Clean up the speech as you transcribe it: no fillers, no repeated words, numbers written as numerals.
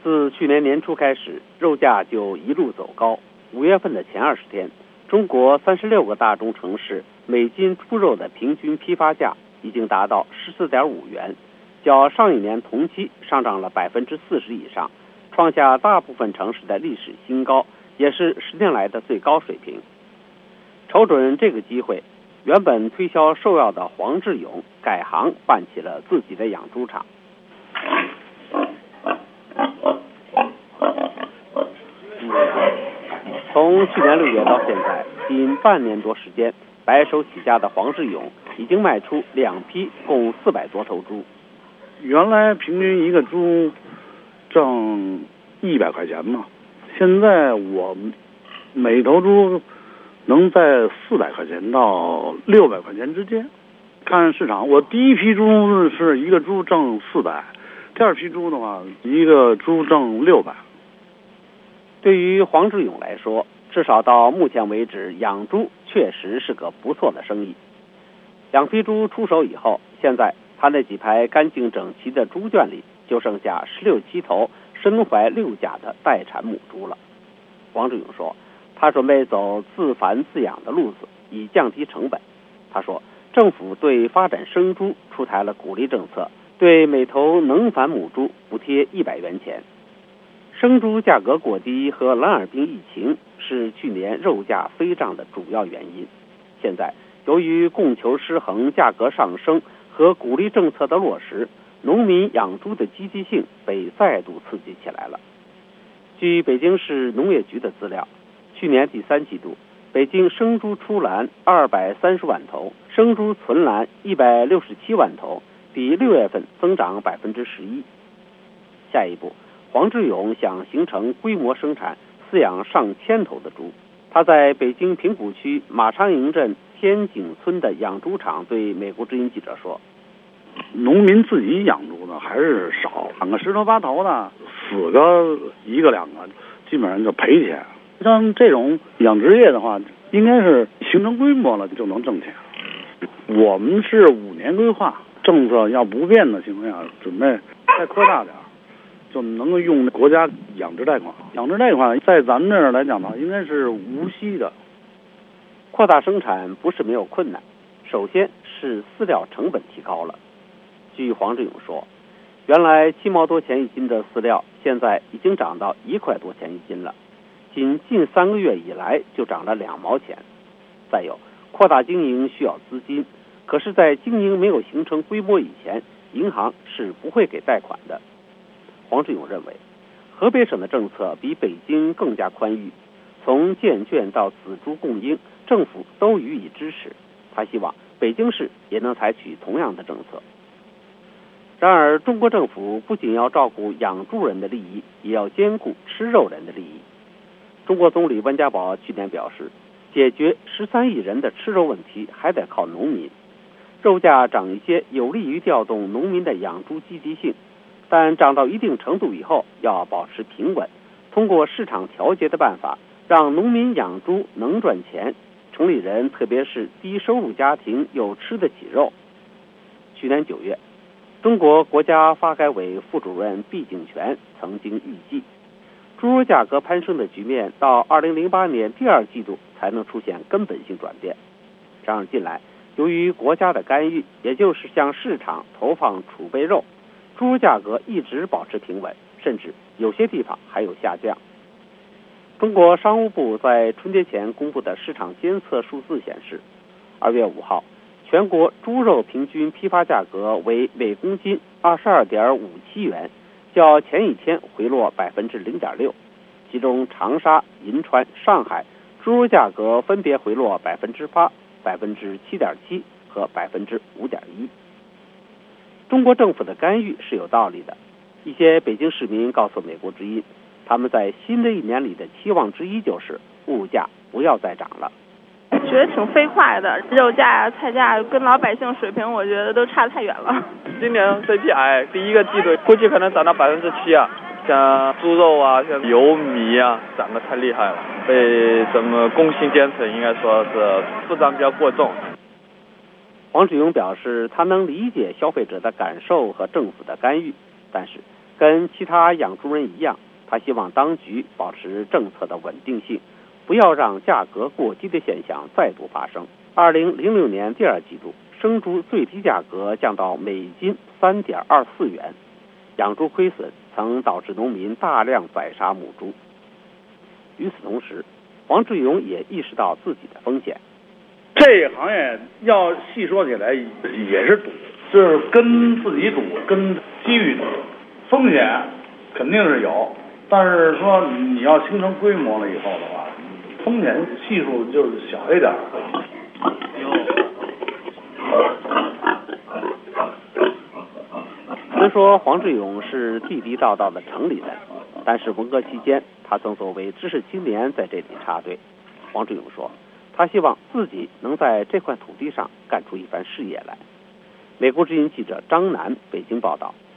自去年年初开始，肉价就一路走高。5月份的前20天，中国36个大中城市每斤猪肉的平均批发价已经达到14.5元，较上一年同期上涨了40%以上，创下大部分城市的历史新高，也是10年来的最高水平。瞅准这个机会，原本推销兽药的黄志勇改行办起了自己的养猪场。从去年6月到现在，仅半年多时间，白手起家的黄志勇已经卖出2批共400多头猪。 原来平均一个猪挣100块钱嘛，现在我每头猪能在400块钱到600块钱之间，看市场。我第一批猪是一个猪挣400，第二批猪的话，一个猪挣600。 对于黄志勇来说，至少到目前为止，养猪确实是个不错的生意。2批猪出手以后，现在他那几排干净整齐的猪圈里就剩下16、17头身怀6甲的待产母猪了。黄志勇说，他准备走自繁自养的路子，以降低成本。他说，政府对发展生猪出台了鼓励政策，对每头能繁母猪补贴100元钱。生猪价格过低和蓝耳病疫情是去年肉价飞涨的主要原因。现在由于供求失衡、价格上升和鼓励政策的落实，农民养猪的积极性被再度刺激起来了。据北京市农业局的资料，去年第3季度，北京生猪出栏230万头，生猪存栏167万头，比6月份增长11%。下一步，黄志勇想形成规模生产，饲养上千头的猪。他在北京平谷区马昌营镇天井村的养猪场对美国之音记者说， 农民自己养猪的还是少，2个10头8头的，死个1个2个，基本上就赔钱。像这种养殖业的话，应该是形成规模了就能挣钱。我们是5年规划，政策要不变的情况下，准备再扩大点，就能够用国家养殖贷款。养殖贷款在咱们这儿来讲呢，应该是无息的。 扩大生产不是没有困难，首先是饲料成本提高了。据黄志勇说，原来7毛多钱一斤的饲料，现在已经涨到1块多钱一斤了，仅近3个月以来就涨了2毛钱。再有，扩大经营需要资金，可是在经营没有形成规模以前，银行是不会给贷款的。黄志勇认为，河北省的政策比北京更加宽裕，从建圈到仔猪供应，政府都予以支持。他希望北京市也能采取同样的政策。然而，中国政府不仅要照顾养猪人的利益，也要兼顾吃肉人的利益。中国总理温家宝去年表示，解决13亿人的吃肉问题还得靠农民。肉价涨一些有利于调动农民的养猪积极性，但涨到一定程度以后要保持平稳，通过市场调节的办法，让农民养猪能赚钱，城里人特别是低收入家庭又吃得起肉。去年9月，中国国家发改委副主任毕景全曾经预计，猪肉价格攀升的局面到2008年第2季度才能出现根本性转变。然而近来，由于国家的干预，也就是向市场投放储备肉，猪肉价格一直保持平稳，甚至有些地方还有下降。中国商务部在春节前公布的市场监测数字显示，2月5号，全国猪肉平均批发价格为每公斤22.57元，较前一天回落0.6%，其中长沙、银川、上海猪肉价格分别回落8%、7.7%和5.1%。中国政府的干预是有道理的。一些北京市民告诉美国之音，他们在新的一年里的期望之一就是物价不要再涨了。 觉得挺飞快的，肉价、菜价跟老百姓水平，我觉得都差太远了。 今年 CPI 第一个季度估计可能涨到7%啊，像猪肉啊、像油米啊，涨得太厉害了，被什么工薪阶层应该说是负担比较过重。 黄志勇表示，他能理解消费者的感受和政府的干预，但是跟其他养猪人一样，他希望当局保持政策的稳定性，不要让价格过低的现象再度发生。2006年第二季度，生猪最低价格降到每斤3.24元，养猪亏损曾导致农民大量宰杀母猪。与此同时，黄志勇也意识到自己的风险。 这个行业要细说起来也是赌，就是跟自己赌，跟机遇赌，风险肯定是有，但是说你要形成规模了以后的话，风险系数就是小一点。 虽说黄志勇是地地道道的城里人，但是文革期间，他曾作为知识青年在这里插队。黄志勇说，他希望自己能在这块土地上干出一番事业来。美国之音记者张楠北京报道。